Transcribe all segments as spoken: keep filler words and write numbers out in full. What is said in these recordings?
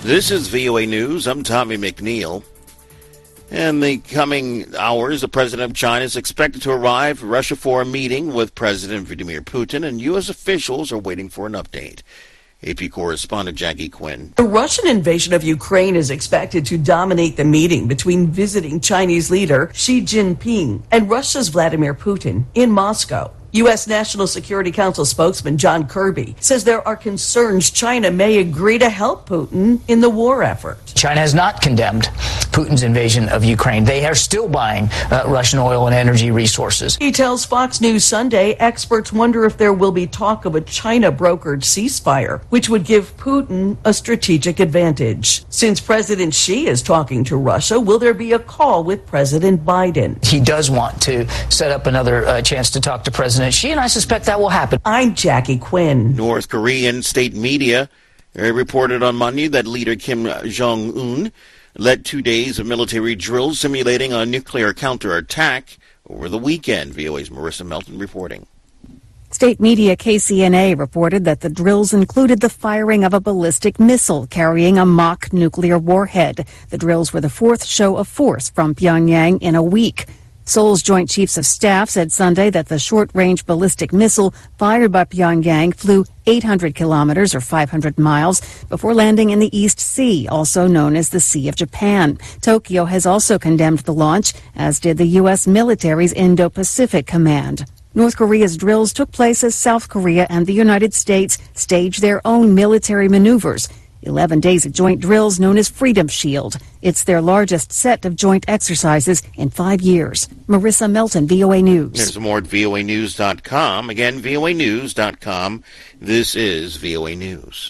This is V O A News. I'm Tommy McNeil. In the coming hours, the president of China is expected to arrive at Russia for a meeting with President Vladimir Putin, and U S officials are waiting for an update. A P correspondent Jackie Quinn. The Russian invasion of Ukraine is expected to dominate the meeting between visiting Chinese leader Xi Jinping and Russia's Vladimir Putin in Moscow. U S. National Security Council spokesman John Kirby says there are concerns China may agree to help Putin in the war effort. China has not condemned Putin's invasion of Ukraine. They are still buying uh, Russian oil and energy resources. He tells Fox News Sunday experts wonder if there will be talk of a China-brokered ceasefire, which would give Putin a strategic advantage. Since President Xi is talking to Russia, will there be a call with President Biden? He does want to set up another uh, chance to talk to President Xi, and I suspect that will happen. I'm Jackie Quinn. North Korean state media reported on Monday that leader Kim Jong-un led two days of military drills simulating a nuclear counterattack over the weekend. V O A's Marissa Melton reporting. State media K C N A reported that the drills included the firing of a ballistic missile carrying a mock nuclear warhead. The drills were the fourth show of force from Pyongyang in a week. Seoul's Joint Chiefs of Staff said Sunday that the short-range ballistic missile fired by Pyongyang flew eight hundred kilometers or five hundred miles before landing in the East Sea, also known as the Sea of Japan. Tokyo has also condemned the launch, as did the U S military's Indo-Pacific Command. North Korea's drills took place as South Korea and the United States staged their own military maneuvers. Eleven days of joint drills known as Freedom Shield. It's their largest set of joint exercises in five years. Marissa Melton, V O A News. There's more at V O A news dot com. Again, V O A news dot com. This is V O A News.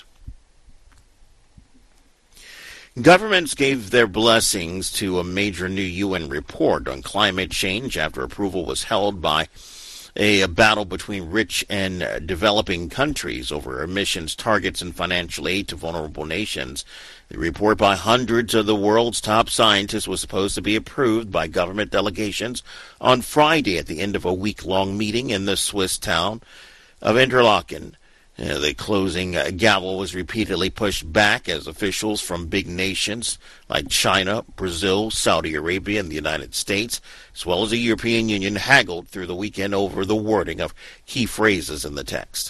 Governments gave their blessings to a major new U N report on climate change after approval was held by a battle between rich and developing countries over emissions targets and financial aid to vulnerable nations. The report by hundreds of the world's top scientists was supposed to be approved by government delegations on Friday at the end of a week-long meeting in the Swiss town of Interlaken. Uh, the closing uh, gavel was repeatedly pushed back as officials from big nations like China, Brazil, Saudi Arabia, and the United States, as well as the European Union, haggled through the weekend over the wording of key phrases in the text.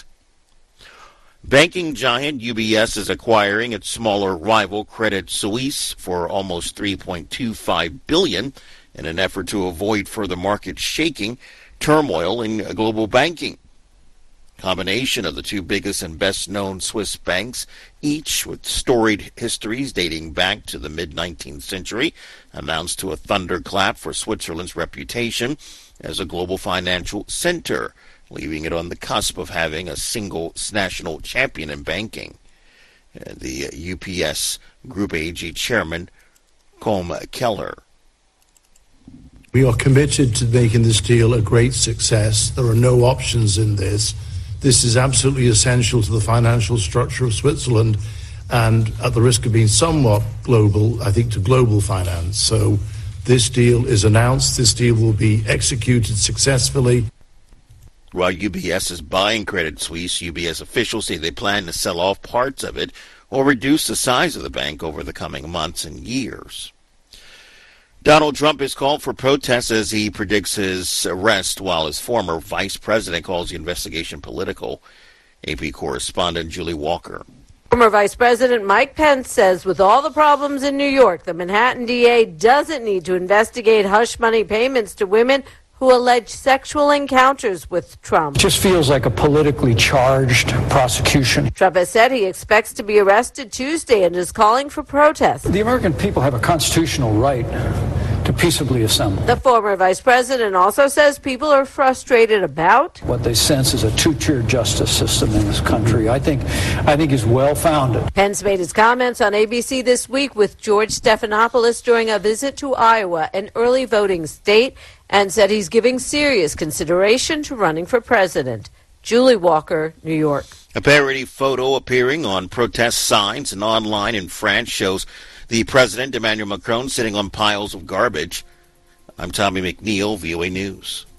Banking giant U B S is acquiring its smaller rival Credit Suisse for almost three point two five billion dollars in an effort to avoid further market shaking turmoil in global banking. Combination of the two biggest and best-known Swiss banks, each with storied histories dating back to the mid-nineteenth century, amounts to a thunderclap for Switzerland's reputation as a global financial center, leaving it on the cusp of having a single national champion in banking. Uh, the U P S Group A G chairman, Colm Keller. We are committed to making this deal a great success. There are no options in this. This is absolutely essential to the financial structure of Switzerland and, at the risk of being somewhat global, I think to global finance. So this deal is announced. This deal will be executed successfully. While U B S is buying Credit Suisse, U B S officials say they plan to sell off parts of it or reduce the size of the bank over the coming months and years. Donald Trump has called for protests as he predicts his arrest, while his former vice president calls the investigation political. A P correspondent Julie Walker. Former Vice President Mike Pence says with all the problems in New York, the Manhattan D A doesn't need to investigate hush money payments to women who allege sexual encounters with Trump. It just feels like a politically charged prosecution. Trump has said he expects to be arrested Tuesday and is calling for protests. The American people have a constitutional right to peaceably assemble. The former vice president also says people are frustrated about what they sense is a two-tier justice system in this country. I think I think is well-founded. Pence made his comments on A B C This Week with George Stephanopoulos during a visit to Iowa, an early voting state, and said he's giving serious consideration to running for president. Julie Walker, New York. A parody photo appearing on protest signs and online in France shows the president, Emmanuel Macron, sitting on piles of garbage. I'm Tommy McNeil, V O A News.